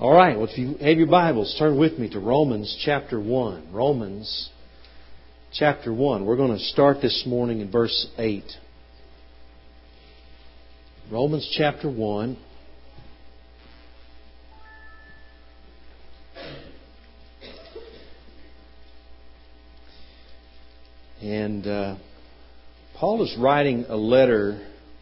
All right, well, if you have your Bibles, turn with me to Romans chapter 1. Romans chapter 1. We're going to start this morning in verse 8. Romans chapter 1. And Paul is writing a letter,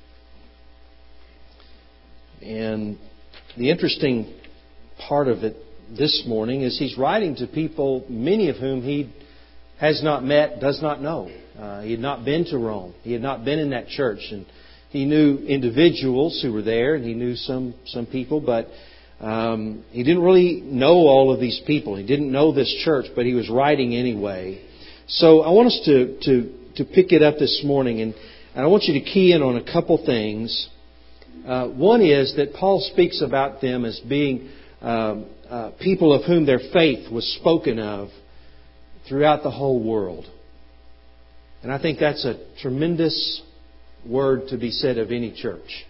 and the interesting part of it this morning is he's writing to people, many of whom he has not met, does not know. He had not been to Rome. He had not been in that church. And he knew individuals who were there, and he knew some people, but he didn't really know all of these people. He didn't know this church, but he was writing anyway. So I want us to pick it up this morning, and I want you to key in on a couple things. One is that Paul speaks about them as being people of whom their faith was spoken of throughout the whole world. And I think that's a tremendous word to be said of any church.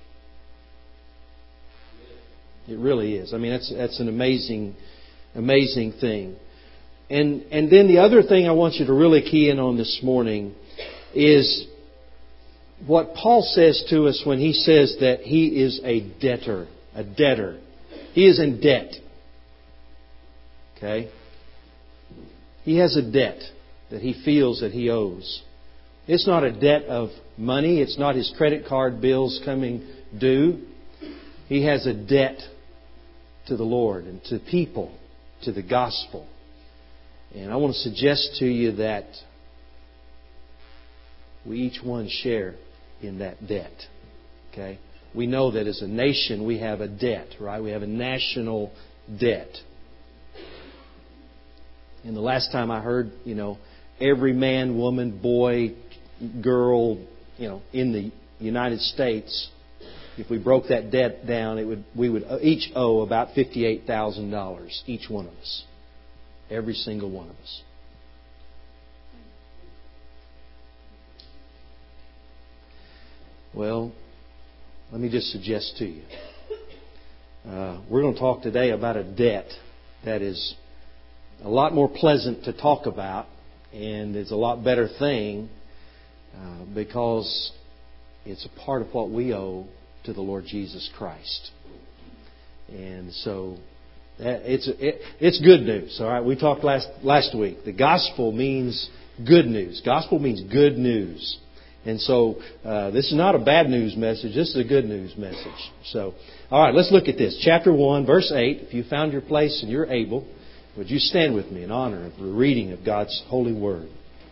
It really is. I mean, that's an amazing thing. And then the other thing I want you to really key in on this morning is what Paul says to us when he says that he is a debtor. A debtor. He is in debt. Okay? He has a debt that he feels that he owes. It's not a debt of money. It's not his credit card bills coming due. He has a debt to the Lord and to people, to the gospel. And I want to suggest to you that we each one share in that debt. Okay? We know that as a nation we have a debt, right? We have a national debt. And the last time I heard, every man, woman, boy, girl, in the United States, if we broke that debt down, we would each owe about $58,000, each one of us. Every single one of us. Well, let me just suggest to you. We're going to talk today about a debt that is a lot more pleasant to talk about, and it's a lot better thing because it's a part of what we owe to the Lord Jesus Christ. And so it's good news. All right, we talked last week. The gospel means good news. Gospel means good news. And so this is not a bad news message. This is a good news message. So, all right, let's look at this. Chapter 1, verse 8. If you found your place and you're able, would you stand with me in honor of the reading of God's holy word?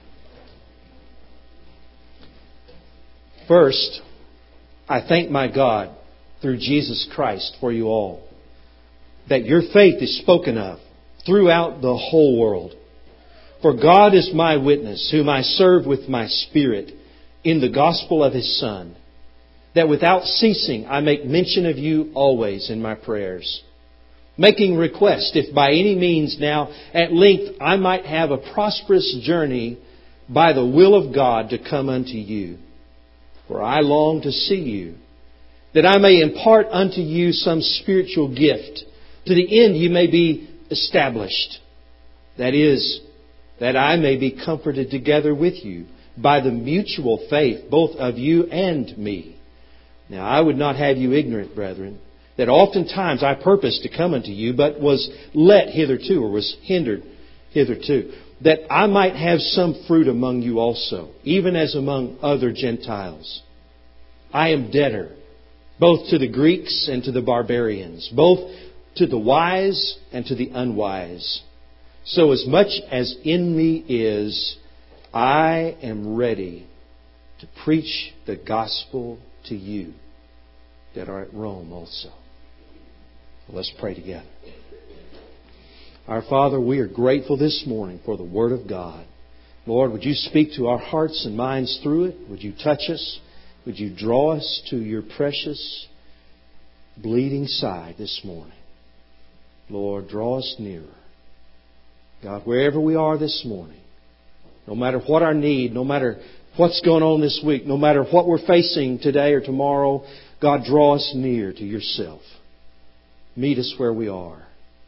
First, I thank my God through Jesus Christ for you all, that your faith is spoken of throughout the whole world. For God is my witness, whom I serve with my spirit, in the gospel of His Son, that without ceasing I make mention of you always in my prayers, making request, if by any means now at length I might have a prosperous journey by the will of God to come unto you. For I long to see you, that I may impart unto you some spiritual gift, to the end you may be established. That is, that I may be comforted together with you by the mutual faith, both of you and me. Now I would not have you ignorant, brethren, that oftentimes I purposed to come unto you, but was let hitherto, or was hindered hitherto, that I might have some fruit among you also, even as among other Gentiles. I am debtor, both to the Greeks and to the barbarians, both to the wise and to the unwise. So as much as in me is, I am ready to preach the gospel to you that are at Rome also. Let's pray together. Our Father, we are grateful this morning for the Word of God. Lord, would you speak to our hearts and minds through it? Would you touch us? Would you draw us to your precious bleeding side this morning? Lord, draw us nearer. God, wherever we are this morning, no matter what our need, no matter what's going on this week, no matter what we're facing today or tomorrow, God, draw us near to yourself. Meet us where we are.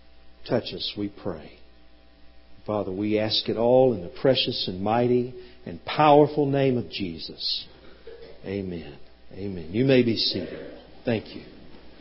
touch us, we pray. Father, we ask it all in the precious and mighty and powerful name of Jesus. Amen. Amen. You may be seated. Thank you.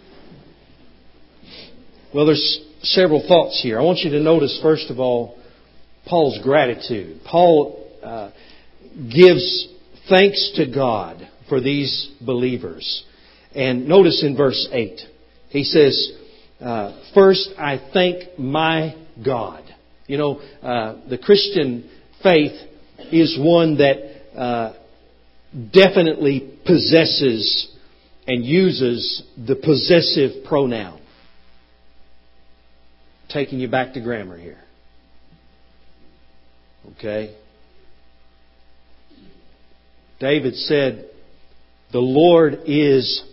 Well, there's several thoughts here. I want you to notice, first of all, Paul's gratitude. Paul gives thanks to God for these believers. And notice in verse 8, he says, first, I thank my God. You know, the Christian faith is one that definitely possesses and uses the possessive pronoun. Taking you back to grammar here. Okay? David said, the Lord is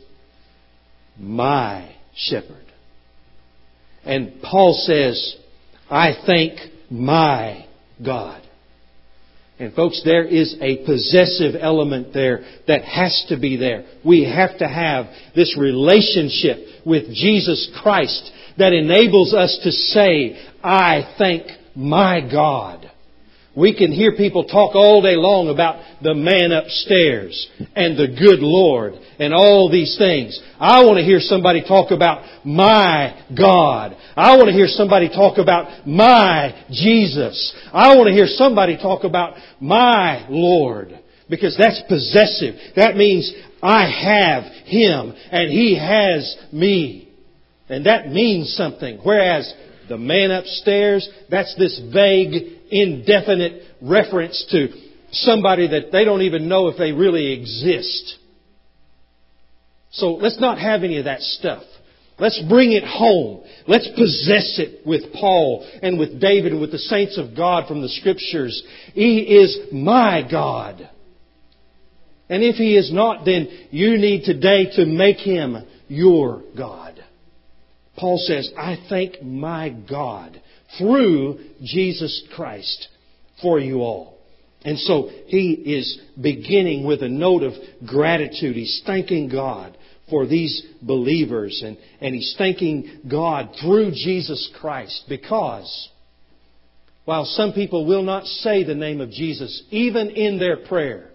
my shepherd. And Paul says, I thank my God. And folks, there is a possessive element there that has to be there. We have to have this relationship with Jesus Christ that enables us to say, I thank my God. We can hear people talk all day long about the man upstairs and the good Lord and all these things. I want to hear somebody talk about my God. I want to hear somebody talk about my Jesus. I want to hear somebody talk about my Lord. Because that's possessive. That means I have Him and He has me. And that means something. Whereas the man upstairs, that's this vague, indefinite reference to somebody that they don't even know if they really exist. So let's not have any of that stuff. Let's bring it home. Let's possess it with Paul and with David and with the saints of God from the Scriptures. He is my God. And if He is not, then you need today to make Him your God. Paul says, I thank my God through Jesus Christ for you all. And so he is beginning with a note of gratitude. He's thanking God for these believers. And he's thanking God through Jesus Christ because while some people will not say the name of Jesus, even in their prayer,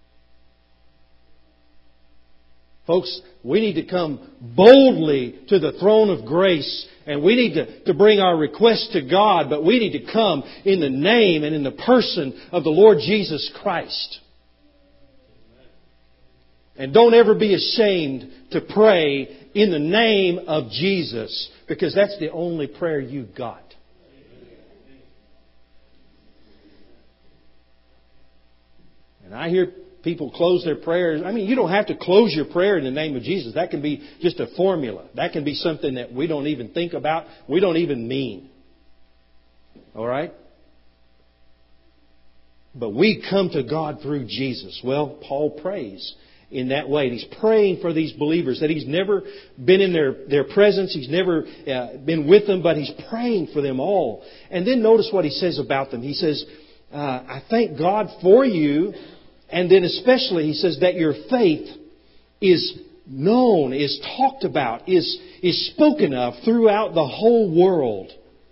folks, we need to come boldly to the throne of grace and we need to bring our request to God, but we need to come in the name and in the person of the Lord Jesus Christ. And don't ever be ashamed to pray in the name of Jesus, because that's the only prayer you've got. And I hear people close their prayers. I mean, you don't have to close your prayer in the name of Jesus. That can be just a formula. That can be something that we don't even think about. We don't even mean. All right? But we come to God through Jesus. Well, Paul prays in that way. And he's praying for these believers that he's never been in their presence. He's never been with them, but he's praying for them all. And then notice what he says about them. He says, I thank God for you. And then especially he says that your faith is known, is talked about, is spoken of throughout the whole world.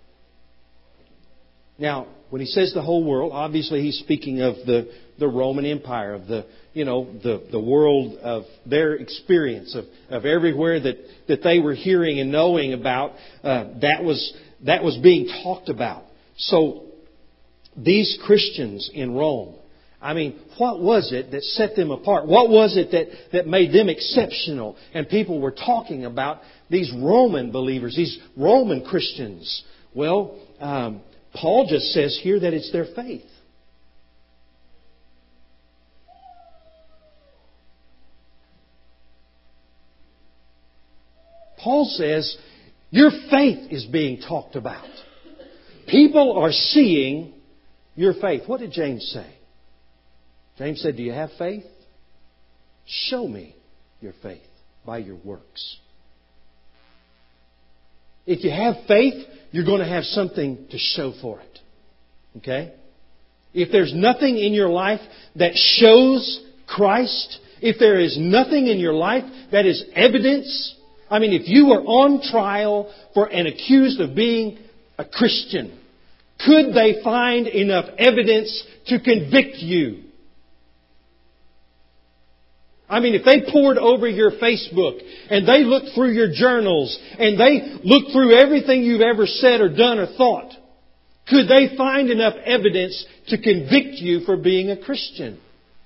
Now, when he says the whole world, obviously he's speaking of the Roman Empire, of the world of their experience, of everywhere that they were hearing and knowing about, that was being talked about. So these Christians in Rome, I mean, what was it that set them apart? What was it that made them exceptional? And people were talking about these Roman believers, these Roman Christians. Well, Paul just says here that it's their faith. Paul says, your faith is being talked about. People are seeing your faith. What did James say? James said, do you have faith? Show me your faith by your works. If you have faith, you're going to have something to show for it. Okay? If there's nothing in your life that shows Christ, if there is nothing in your life that is evidence, I mean, if you were on trial and accused of being a Christian, could they find enough evidence to convict you? I mean, if they poured over your Facebook and they looked through your journals and they looked through everything you've ever said or done or thought, could they find enough evidence to convict you for being a Christian?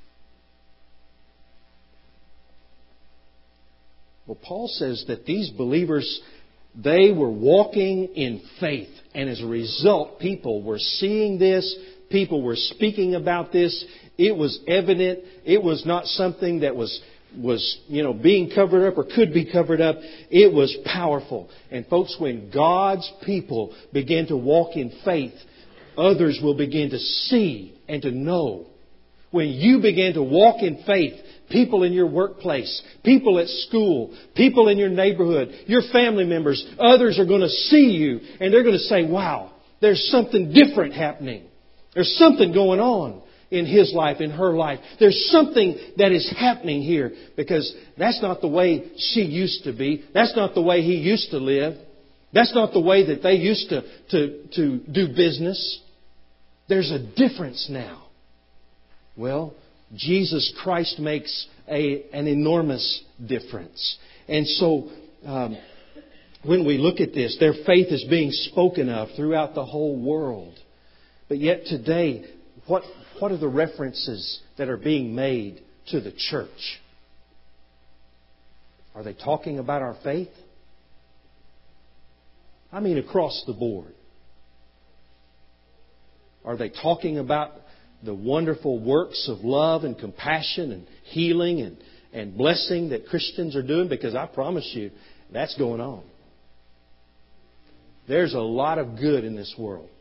Well, Paul says that these believers, they were walking in faith. And as a result, people were seeing this. People were speaking about this. It was evident. It was not something that was being covered up or could be covered up. It was powerful. And folks, when God's people begin to walk in faith, others will begin to see and to know. When you begin to walk in faith, people in your workplace, people at school, people in your neighborhood, your family members, others are going to see you and they're going to say, wow, there's something different happening. There's something going on in his life, in her life. There's something that is happening here because that's not the way she used to be. That's not the way he used to live. That's not the way that they used to do business. There's a difference now. Well, Jesus Christ makes an enormous difference. And so, when we look at this, their faith is being spoken of throughout the whole world. But yet today, what are the references that are being made to the church? Are they talking about our faith? I mean, across the board. Are they talking about the wonderful works of love and compassion and healing and blessing that Christians are doing? Because I promise you, that's going on. There's a lot of good in this world.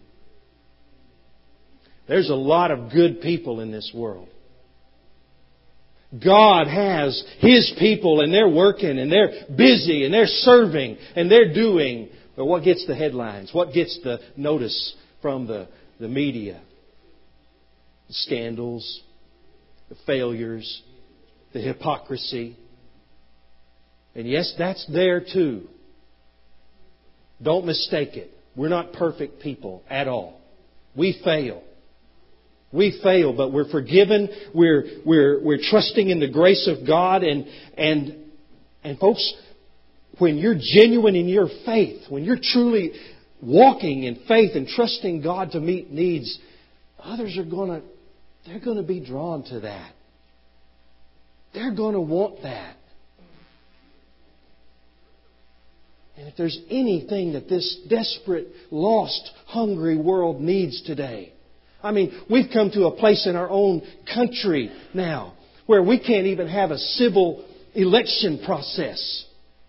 There's a lot of good people in this world. God has His people and they're working and they're busy and they're serving and they're doing. But what gets the headlines? What gets the notice from the media? The scandals, the failures, the hypocrisy. And yes, that's there too. Don't mistake it. We're not perfect people at all. We fail. We fail, but we're forgiven. We're trusting in the grace of God. And folks, when you're genuine in your faith, when you're truly walking in faith and trusting God to meet needs, others are going to be drawn to that. They're going to want that. And if there's anything that this desperate, lost, hungry world needs today, I mean, we've come to a place in our own country now where we can't even have a civil election process.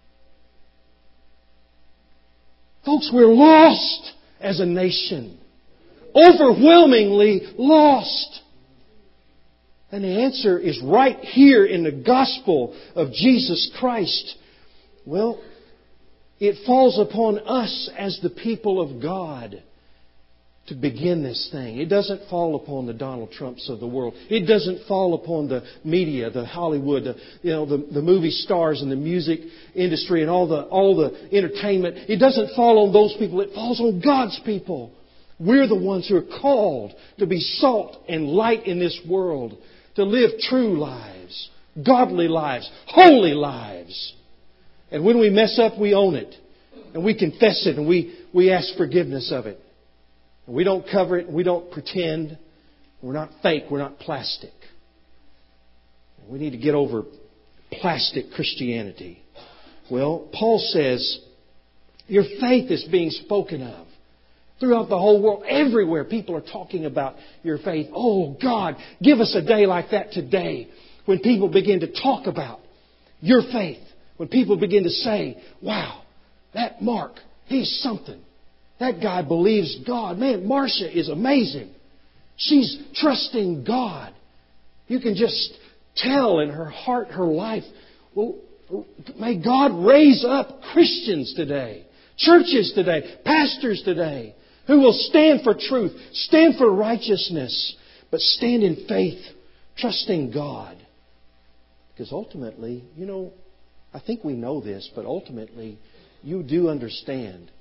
Folks, we're lost as a nation. Overwhelmingly lost. And the answer is right here in the gospel of Jesus Christ. Well, it falls upon us as the people of God to begin this thing. It doesn't fall upon the Donald Trumps of the world. It doesn't fall upon the media, the Hollywood, the movie stars and the music industry and all the entertainment. It doesn't fall on those people. It falls on God's people. We're the ones who are called to be salt and light in this world, to live true lives, godly lives, holy lives. And when we mess up, we own it. And we confess it and we ask forgiveness of it. We don't cover it. We don't pretend. We're not fake. We're not plastic. We need to get over plastic Christianity. Well, Paul says, your faith is being spoken of throughout the whole world. Everywhere people are talking about your faith. Oh, God, give us a day like that today when people begin to talk about your faith. When people begin to say, wow, that Mark, he's something. That guy believes God. Man, Marcia is amazing. She's trusting God. You can just tell in her heart, her life. Well, may God raise up Christians today, churches today, pastors today, who will stand for truth, stand for righteousness, but stand in faith, trusting God. Because ultimately, I think we know this, but ultimately, you do understand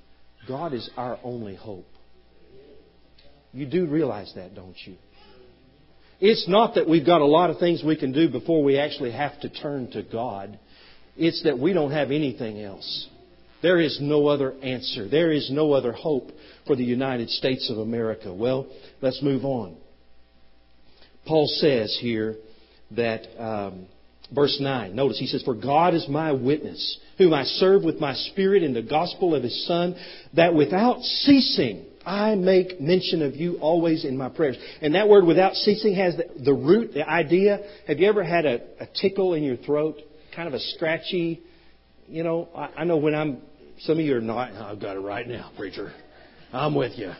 God is our only hope. You do realize that, don't you? It's not that we've got a lot of things we can do before we actually have to turn to God. It's that we don't have anything else. There is no other answer. There is no other hope for the United States of America. Well, let's move on. Paul says here that, verse 9, notice he says, "For God is my witness, whom I serve with my spirit in the gospel of His Son, that without ceasing I make mention of you always in my prayers." And that word "without ceasing" has the root, the idea. Have you ever had a tickle in your throat? Kind of a scratchy, I know when some of you are not, "I've got it right now, preacher. I'm with you."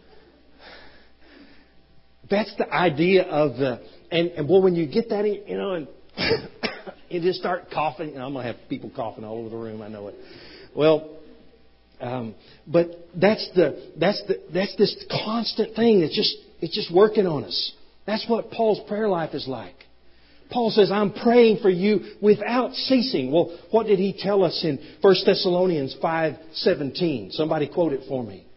That's the idea of and when you get that, and you just start coughing. And I'm going to have people coughing all over the room. I know it. Well, but that's this constant thing that's just working on us. That's what Paul's prayer life is like. Paul says, "I'm praying for you without ceasing." Well, what did he tell us in 1 Thessalonians 5:17? Somebody quote it for me.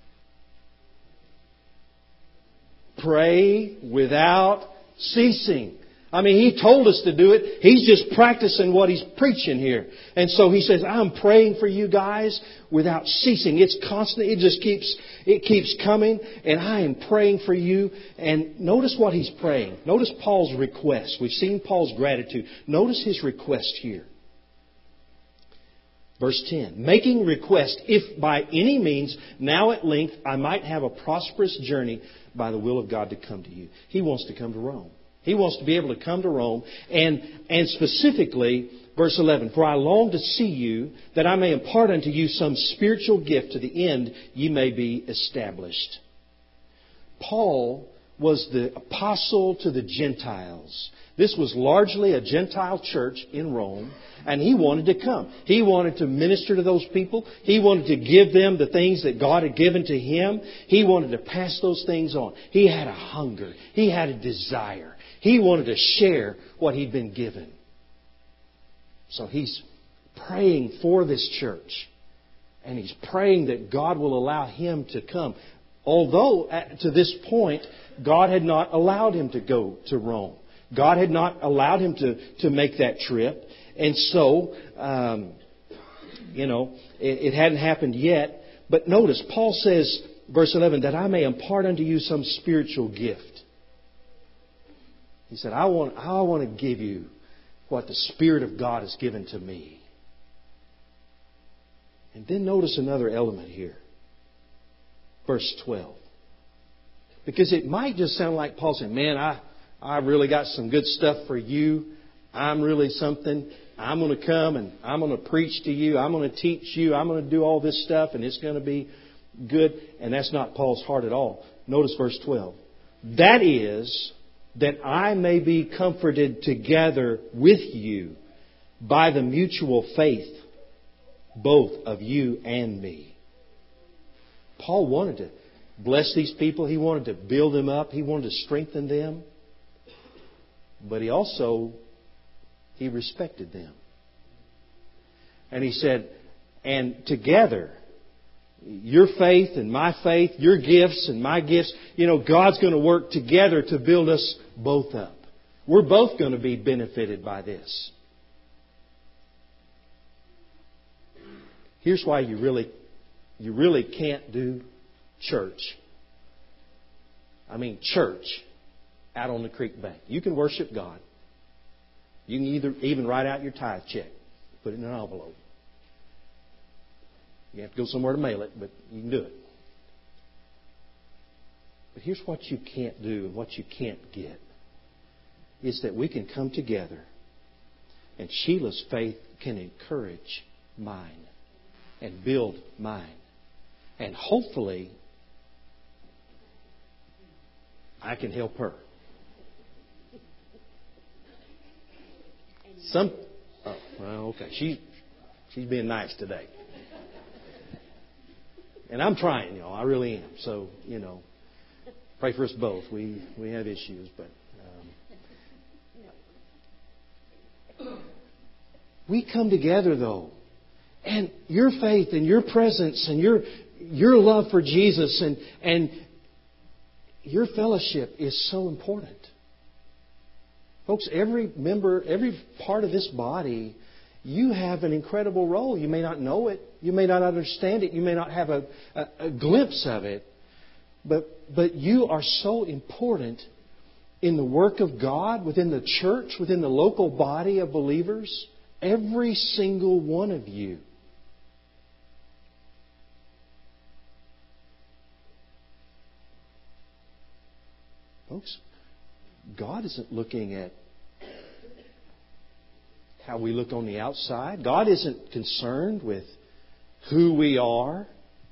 Pray without ceasing. I mean, he told us to do it. He's just practicing what he's preaching here. And so he says, "I'm praying for you guys without ceasing." It's constant. It keeps coming. And I am praying for you. And notice what he's praying. Notice Paul's request. We've seen Paul's gratitude. Notice his request here. Verse 10, "Making request, if by any means now at length I might have a prosperous journey by the will of God to come to you." He wants to come to Rome. He wants to be able to come to Rome. And specifically, verse 11, "For I long to see you, that I may impart unto you some spiritual gift, to the end ye may be established." Paul was the apostle to the Gentiles. This was largely a Gentile church in Rome, and he wanted to come. He wanted to minister to those people. He wanted to give them the things that God had given to him. He wanted to pass those things on. He had a hunger. He had a desire. He wanted to share what he'd been given. So he's praying for this church, and he's praying that God will allow him to come. Although, to this point, God had not allowed him to go to Rome. God had not allowed him to make that trip. And so, it hadn't happened yet. But notice, Paul says, verse 11, "that I may impart unto you some spiritual gift." He said, I want to give you what the Spirit of God has given to me. And then notice another element here. Verse 12. Because it might just sound like Paul saying, "Man, I really got some good stuff for you. I'm really something. I'm going to come and I'm going to preach to you. I'm going to teach you. I'm going to do all this stuff and it's going to be good." And that's not Paul's heart at all. Notice verse 12. "That is, that I may be comforted together with you by the mutual faith, both of you and me." Paul wanted to bless these people. He wanted to build them up. He wanted to strengthen them. But he respected them. And he said, "And together, your faith and my faith, your gifts and my gifts, God's going to work together to build us both up. We're both going to be benefited by this." Here's why you really can't do church. I mean, church out on the creek bank. You can worship God. You can even write out your tithe check, put it in an envelope. You have to go somewhere to mail it, but you can do it. But here's what you can't do and what you can't get. Is that we can come together and Sheila's faith can encourage mine and build mine. And hopefully, I can help her. Okay. She's being nice today. And I'm trying, y'all. I really am. So, pray for us both. We have issues, but we come together though, and your faith and your presence and your love for Jesus and your fellowship is so important. Folks, every member, every part of this body, you have an incredible role. You may not know it. You may not understand it. You may not have a glimpse of it. But you are so important in the work of God, within the church, within the local body of believers. Every single one of you. Folks, God isn't looking at how we look on the outside. God isn't concerned with who we are.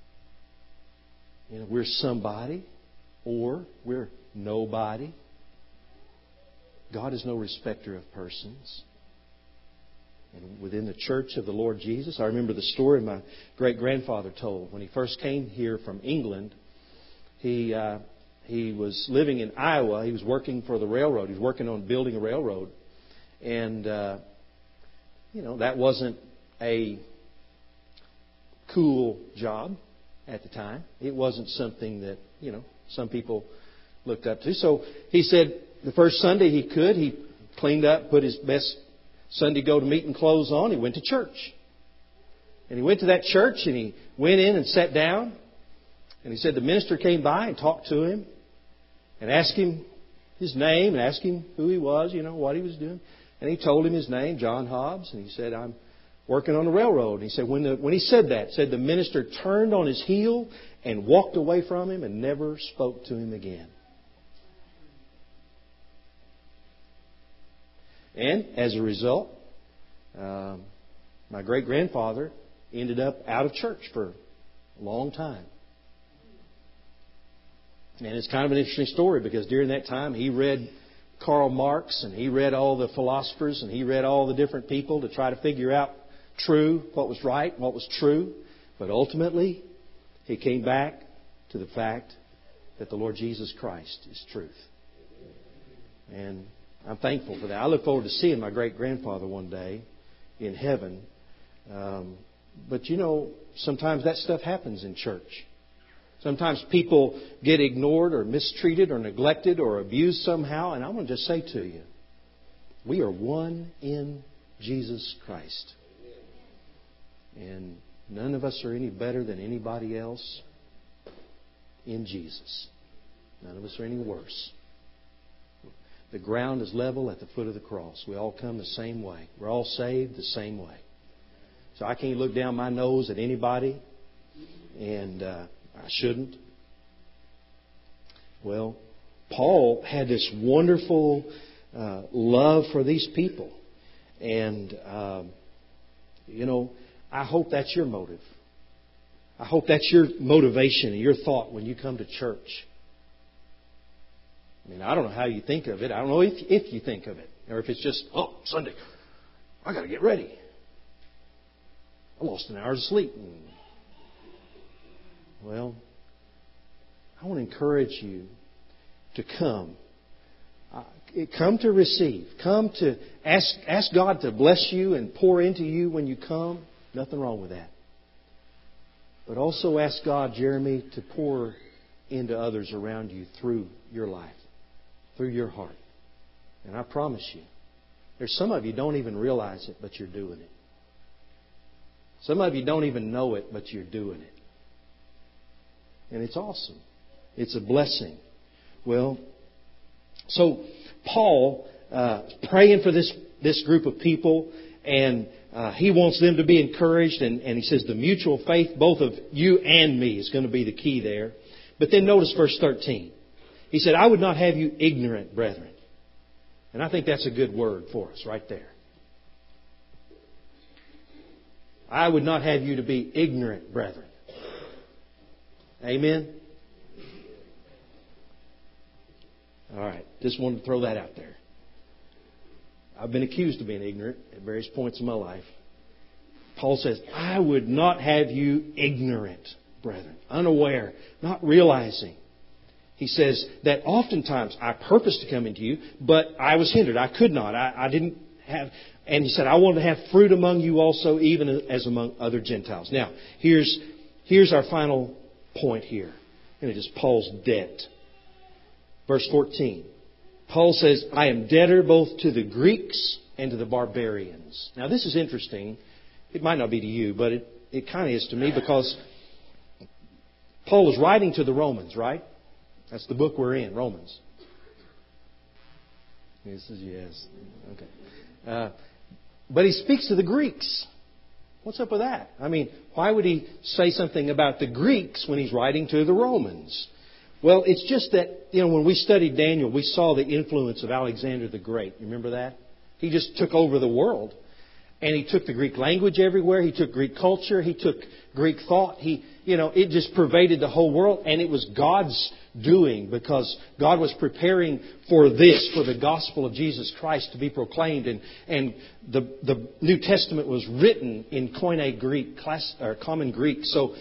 We're somebody or we're nobody. God is no respecter of persons. And within the church of the Lord Jesus, I remember the story my great-grandfather told. When he first came here from England, he was living in Iowa. He was working for the railroad. He was working on building a railroad. And, that wasn't a cool job at the time. It wasn't something that, some people looked up to. So he said the first Sunday he could, he cleaned up, put his best Sunday go-to-meeting clothes on. He went to church. And he went to that church and he went in and sat down. And he said the minister came by and talked to him and asked him his name and asked him who he was, what he was doing. And he told him his name, John Hobbs. And he said, I'm working on the railroad. And he said, when he said that, the minister turned on his heel and walked away from him and never spoke to him again. And as a result, my great-grandfather ended up out of church for a long time. And it's kind of an interesting story because during that time he read Karl Marx and he read all the philosophers and he read all the different people to try to figure out what was right, what was true. But ultimately, he came back to the fact that the Lord Jesus Christ is truth. And I'm thankful for that. I look forward to seeing my great-grandfather one day in heaven. But sometimes that stuff happens in church. Sometimes people get ignored or mistreated or neglected or abused somehow. And I want to just say to you, we are one in Jesus Christ. And none of us are any better than anybody else in Jesus. None of us are any worse. The ground is level at the foot of the cross. We all come the same way. We're all saved the same way. So I can't look down my nose at anybody, and I shouldn't. Well, Paul had this wonderful love for these people. And, I hope that's your motive. I hope that's your motivation and your thought when you come to church. I don't know how you think of it. I don't know if you think of it. Or if it's just, Sunday, I got to get ready. I lost an hour's sleep. Well, I want to encourage you to come. Come to receive. Come to ask God to bless you and pour into you when you come. Nothing wrong with that. But also ask God, Jeremy, to pour into others around you through your life, through your heart. And I promise you, there's some of you don't even realize it, but you're doing it. Some of you don't even know it, but you're doing it. And it's awesome. It's a blessing. Well, so Paul praying for this group of people, and he wants them to be encouraged. And he says the mutual faith, both of you and me, is going to be the key there. But then notice verse 13. He said, I would not have you ignorant, brethren. And I think that's a good word for us right there. I would not have you to be ignorant, brethren. Amen? All right. Just wanted to throw that out there. I've been accused of being ignorant at various points in my life. Paul says, I would not have you ignorant, brethren, unaware, not realizing. He says that oftentimes I purposed to come into you, but I was hindered. I could not. I didn't have. And he said, I wanted to have fruit among you also, even as among other Gentiles. Now, here's our final point here. And it is Paul's debt. Verse 14. Paul says, I am debtor both to the Greeks and to the barbarians. Now this is interesting. It might not be to you, but it kind of is to me, because Paul is writing to the Romans, right? That's the book we're in, Romans. He says yes. Okay. But he speaks to the Greeks. What's up with that? I mean, why would he say something about the Greeks when he's writing to the Romans? Well, it's just that, when we studied Daniel, we saw the influence of Alexander the Great. You remember that? He just took over the world. And he took the Greek language everywhere. He took Greek culture. He took Greek thought. It just pervaded the whole world. And it was God's doing, because God was preparing for the gospel of Jesus Christ to be proclaimed. And the New Testament was written in Koine Greek, common Greek. So,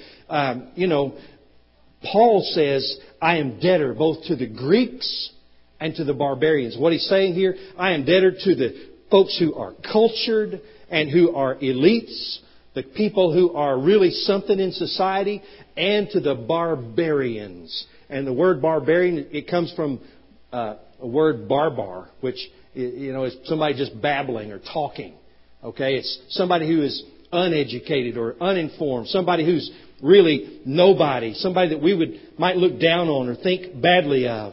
Paul says, I am debtor both to the Greeks and to the barbarians. What he's saying here, I am debtor to the folks who are cultured and who are elites, the people who are really something in society, and to the barbarians. And the word barbarian, it comes from a word barbar, which is somebody just babbling or talking. Okay, it's somebody who is uneducated or uninformed, somebody who's really nobody, somebody that we might look down on or think badly of.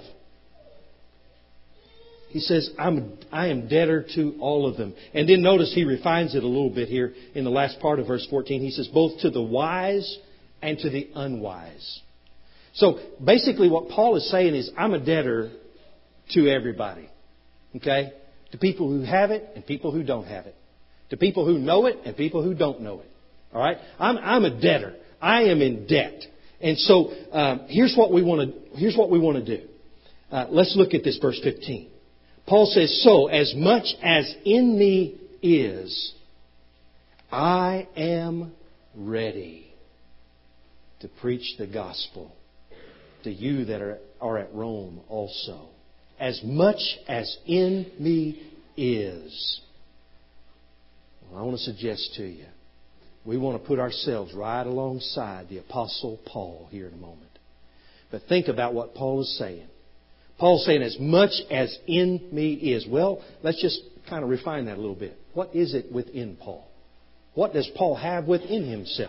He says, I am debtor to all of them. And then notice he refines it a little bit here in the last part of verse 14. He says, both to the wise and to the unwise. So basically what Paul is saying is, I'm a debtor to everybody. Okay? To people who have it and people who don't have it. To people who know it and people who don't know it. All right? I'm a debtor. I am in debt. And so here's what we want to do. Let's look at this verse 15. Paul says, so as much as in me is, I am ready to preach the gospel to you that are at Rome also. As much as in me is. Well, I want to suggest to you, we want to put ourselves right alongside the Apostle Paul here in a moment. But think about what Paul is saying. Paul's saying, as much as in me is. Well, let's just kind of refine that a little bit. What is it within Paul? What does Paul have within himself?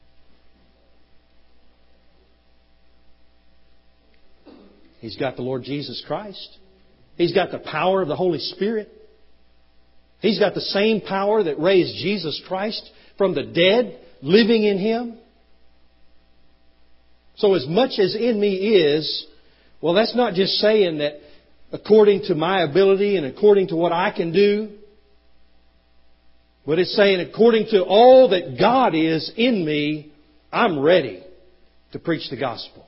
He's got the Lord Jesus Christ. He's got the power of the Holy Spirit. He's got the same power that raised Jesus Christ from the dead, living in Him. So as much as in me is, well, that's not just saying that according to my ability and according to what I can do, but it's saying according to all that God is in me, I'm ready to preach the gospel.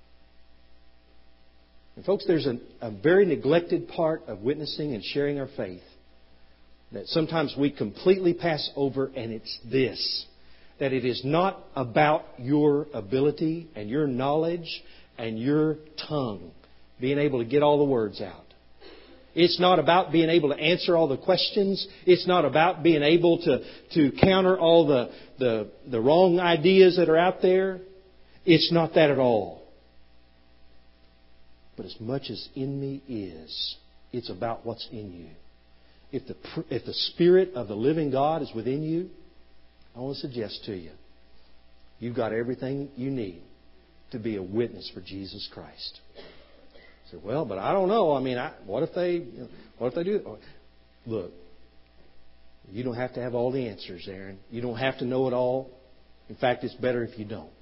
And folks, there's a very neglected part of witnessing and sharing our faith that sometimes we completely pass over, and it's this: that it is not about your ability and your knowledge and your tongue being able to get all the words out. It's not about being able to answer all the questions. It's not about being able to counter all the wrong ideas that are out there. It's not that at all. But as much as in me is, it's about what's in you. If the Spirit of the living God is within you, I want to suggest to you, you've got everything you need to be a witness for Jesus Christ. You say, well, but I don't know. I mean, what if they do? Look, you don't have to have all the answers, Aaron. You don't have to know it all. In fact, it's better if you don't.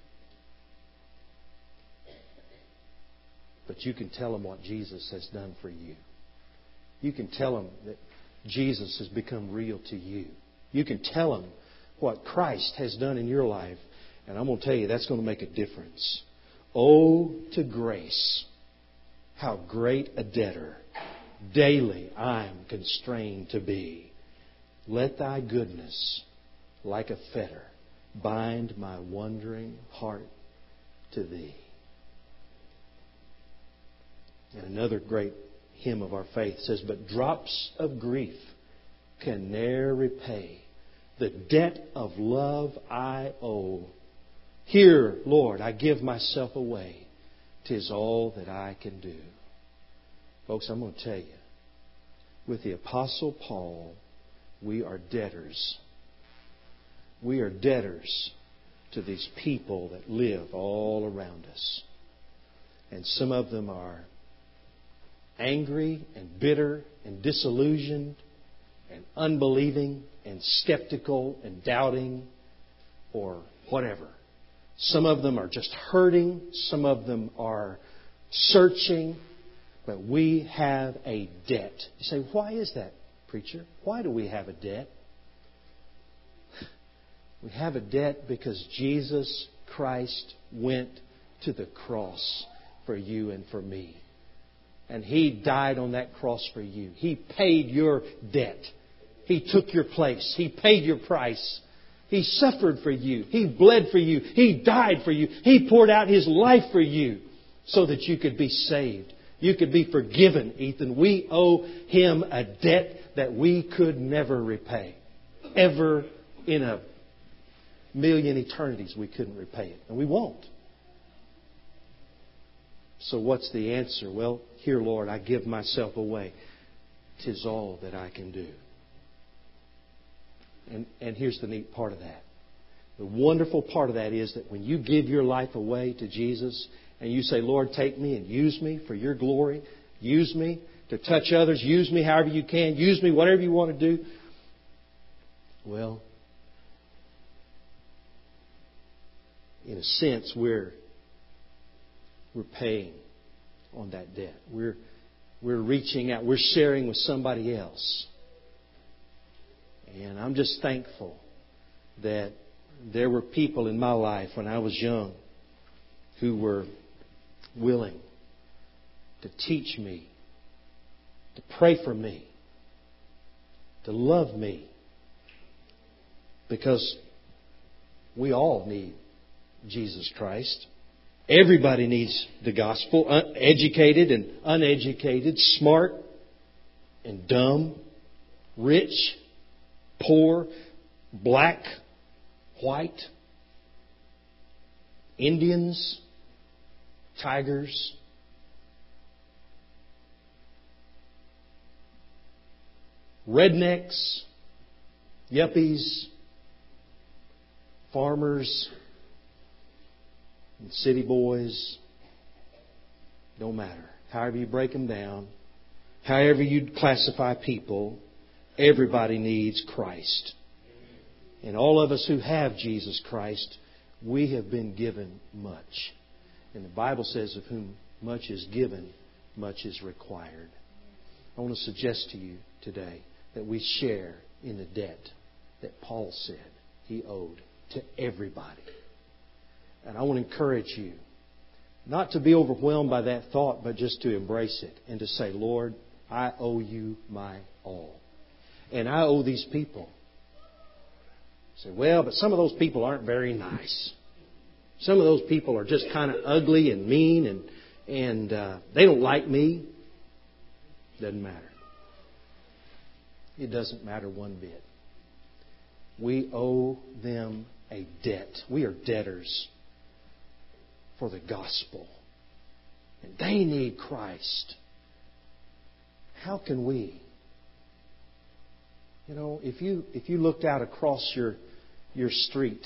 But you can tell them what Jesus has done for you. You can tell them that Jesus has become real to you. You can tell them what Christ has done in your life. And I'm going to tell you, that's going to make a difference. Oh, to grace, how great a debtor daily I'm constrained to be. Let Thy goodness, like a fetter, bind my wandering heart to Thee. And another great hymn of our faith says, but drops of grief can ne'er repay the debt of love I owe Here, Lord, I give myself away. 'Tis all that I can do. Folks, I'm going to tell you, with the Apostle Paul, we are debtors. We are debtors to these people that live all around us. And some of them are angry and bitter and disillusioned and unbelieving and skeptical and doubting or whatever. Some of them are just hurting. Some of them are searching. But we have a debt. You say, why is that, preacher? Why do we have a debt? We have a debt because Jesus Christ went to the cross for you and for me. And He died on that cross for you. He paid your debt. He took your place. He paid your price. He suffered for you. He bled for you. He died for you. He poured out His life for you so that you could be saved. You could be forgiven, Ethan. We owe Him a debt that we could never repay. Ever in a million eternities we couldn't repay it. And we won't. So what's the answer? Well, here, Lord, I give myself away. 'Tis all that I can do. And here's the neat part of that. The wonderful part of that is that when you give your life away to Jesus and you say, Lord, take me and use me for your glory. Use me to touch others. Use me however you can. Use me whatever you want to do. Well, in a sense, we're paying on that debt. We're reaching out. We're sharing with somebody else. And I'm just thankful that there were people in my life when I was young who were willing to teach me, to pray for me, to love me. Because we all need Jesus Christ. Everybody needs the gospel. Educated and uneducated, smart and dumb, rich, poor, black, white, Indians, tigers, rednecks, yuppies, farmers, and city boys. Don't matter. However you break them down, however you classify people, everybody needs Christ. And all of us who have Jesus Christ, we have been given much. And the Bible says, of whom much is given, much is required. I want to suggest to you today that we share in the debt that Paul said he owed to everybody. And I want to encourage you not to be overwhelmed by that thought, but just to embrace it and to say, Lord, I owe you my all. And I owe these people. You say, well, but some of those people aren't very nice. Some of those people are just kind of ugly and mean and they don't like me. Doesn't matter. It doesn't matter one bit. We owe them a debt. We are debtors for the gospel. And they need Christ. How can we? You know, if you looked out across your street,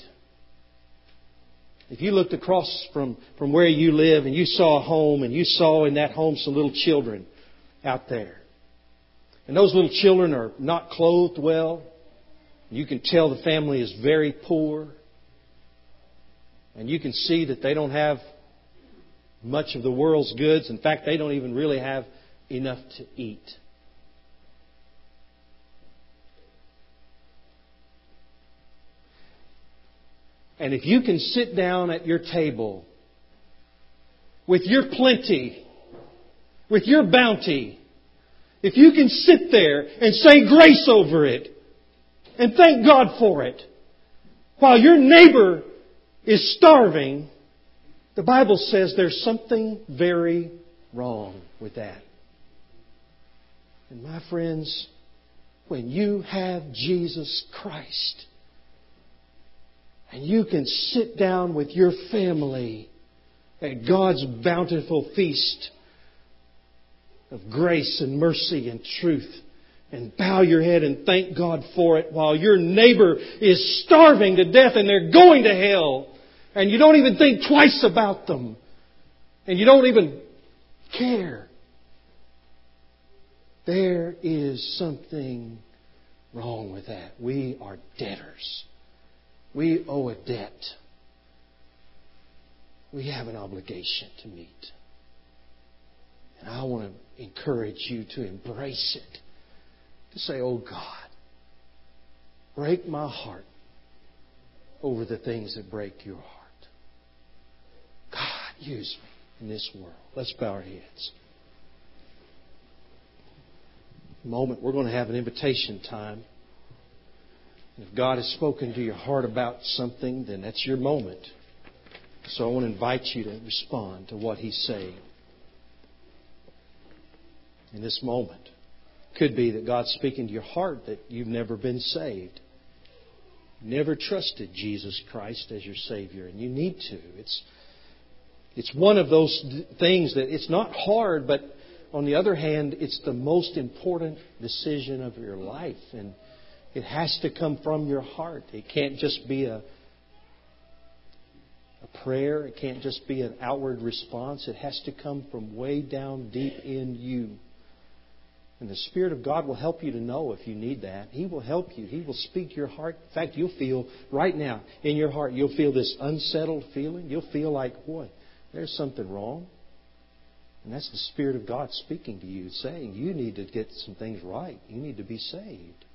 if you looked across from where you live and you saw a home and you saw in that home some little children out there, and those little children are not clothed well, you can tell the family is very poor, and you can see that they don't have much of the world's goods. In fact, they don't even really have enough to eat. And if you can sit down at your table with your plenty, with your bounty, if you can sit there and say grace over it and thank God for it, while your neighbor is starving, the Bible says there's something very wrong with that. And my friends, when you have Jesus Christ, And you can sit down with your family at God's bountiful feast of grace and mercy and truth, and bow your head and thank God for it, while your neighbor is starving to death and they're going to hell, and you don't even think twice about them, and you don't even care. There is something wrong with that. We are debtors. We owe a debt. We have an obligation to meet. And I want to encourage you to embrace it. To say, oh God, break my heart over the things that break your heart. God, use me in this world. Let's bow our heads. In a moment, we're going to have an invitation time. If God has spoken to your heart about something, then that's your moment. So I want to invite you to respond to what He's saying. In this moment, it could be that God's speaking to your heart that you've never been saved. Never trusted Jesus Christ as your Savior, and you need to. It's one of those things that it's not hard, but on the other hand, it's the most important decision of your life. And it has to come from your heart. It can't just be a prayer. It can't just be an outward response. It has to come from way down deep in you. And the Spirit of God will help you to know if you need that. He will help you. He will speak to your heart. In fact, you'll feel right now in your heart, you'll feel this unsettled feeling. You'll feel like, boy, there's something wrong. And that's the Spirit of God speaking to you, saying you need to get some things right. You need to be saved.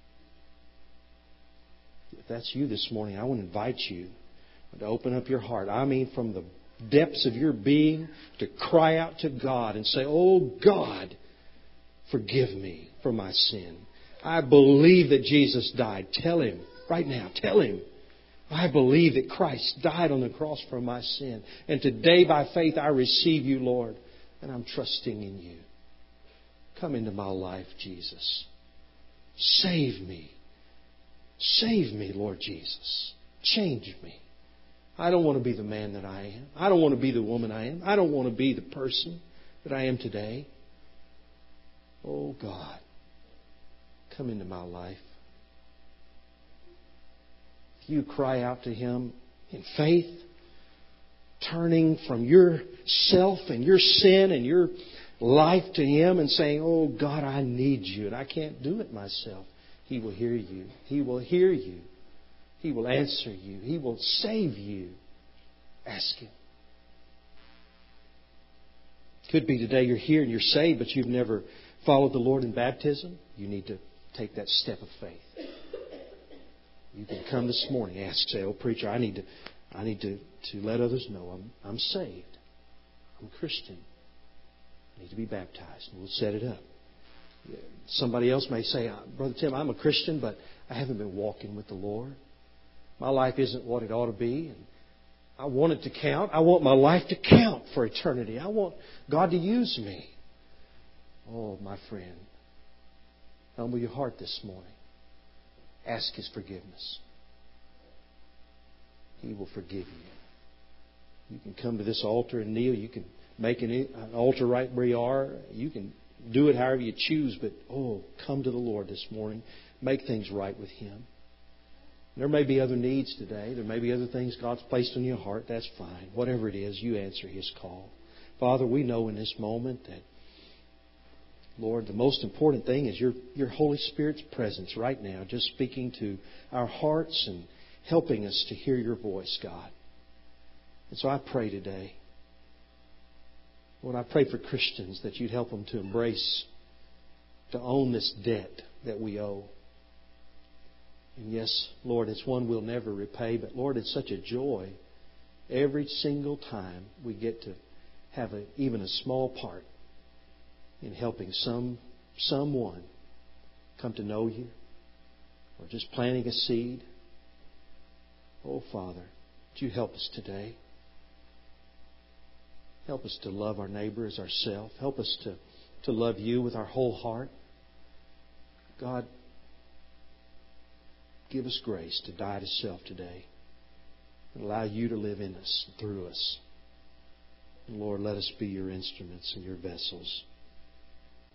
If that's you this morning, I want to invite you to open up your heart. I mean, from the depths of your being, to cry out to God and say, oh God, forgive me for my sin. I believe that Jesus died. Tell Him right now. Tell Him. I believe that Christ died on the cross for my sin. And today by faith I receive You, Lord. And I'm trusting in You. Come into my life, Jesus. Save me. Save me, Lord Jesus. Change me. I don't want to be the man that I am. I don't want to be the woman I am. I don't want to be the person that I am today. Oh God, come into my life. If you cry out to Him in faith, turning from yourself and your sin and your life to Him and saying, oh God, I need You and I can't do it myself. He will hear you. He will hear you. He will answer you. He will save you. Ask Him. Could be today you're here and you're saved, but you've never followed the Lord in baptism. You need to take that step of faith. You can come this morning, ask, say, oh preacher, I need to let others know I'm saved. I'm a Christian. I need to be baptized. And we'll set it up. Somebody else may say, Brother Tim, I'm a Christian, but I haven't been walking with the Lord. My life isn't what it ought to be. And I want it to count. I want my life to count for eternity. I want God to use me. Oh, my friend, humble your heart this morning. Ask His forgiveness. He will forgive you. You can come to this altar and kneel. You can make an altar right where you are. You can do it however you choose. But, come to the Lord this morning. Make things right with Him. There may be other needs today. There may be other things God's placed on your heart. That's fine. Whatever it is, you answer His call. Father, we know in this moment that, Lord, the most important thing is Your Holy Spirit's presence right now, just speaking to our hearts and helping us to hear Your voice, God. And so I pray today, Lord, I pray for Christians that You'd help them to embrace, to own this debt that we owe. And yes, Lord, it's one we'll never repay, but Lord, it's such a joy every single time we get to have even a small part in helping someone come to know You, or just planting a seed. Oh, Father, would You help us today? Help us to love our neighbor as ourselves. Help us to love You with our whole heart. God, give us grace to die to self today. and allow You to live in us, through us. And Lord, let us be Your instruments and Your vessels.